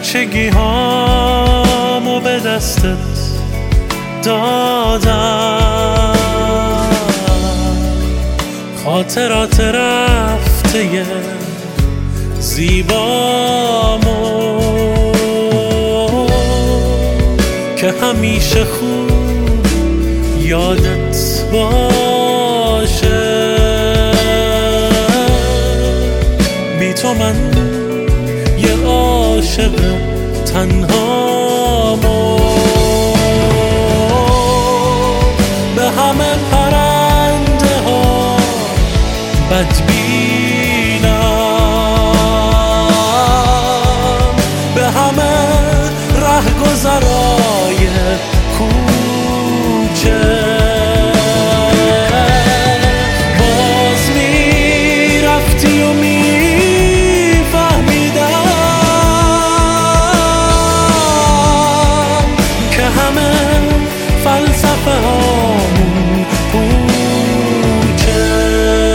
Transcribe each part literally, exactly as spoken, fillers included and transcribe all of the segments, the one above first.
بچگی هامو به دستت دادم، خاطرات رفته زیبامو که همیشه خوب یادت باشه. بی تو من یه عاشق تنهامو به همه پرنده ها بدبینم، به همه رهگذرای کوچه باز میرفتی و میفهمیدم که همه فلسفه هامون پوچه.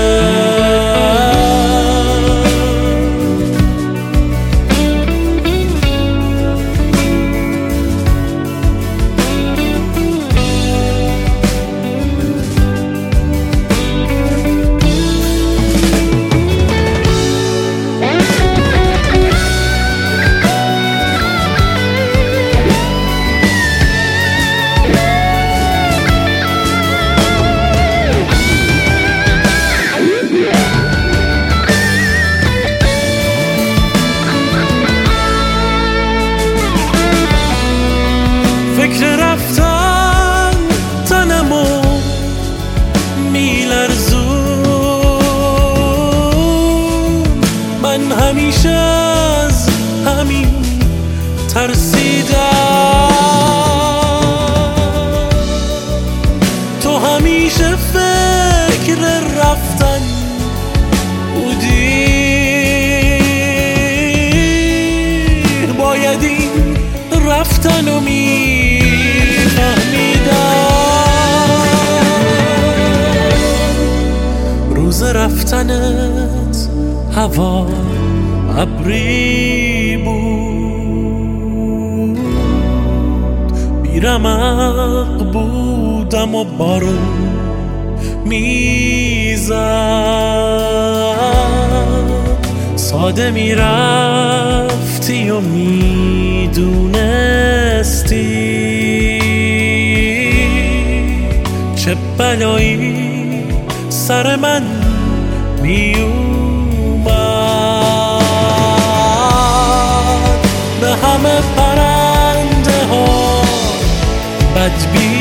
فکر رفتن تنمو میلرزون، من همیشه از همین ترسیدم، تو همیشه فکر رفتن بودی، باید این رفتنو می روز رفتنت هوا ابری بود، بیرمق بودم و بارون میزد، ساده میرفتی و میدونستی چه بلایی سر من می اومد. به همه پرنده ها بدبینم،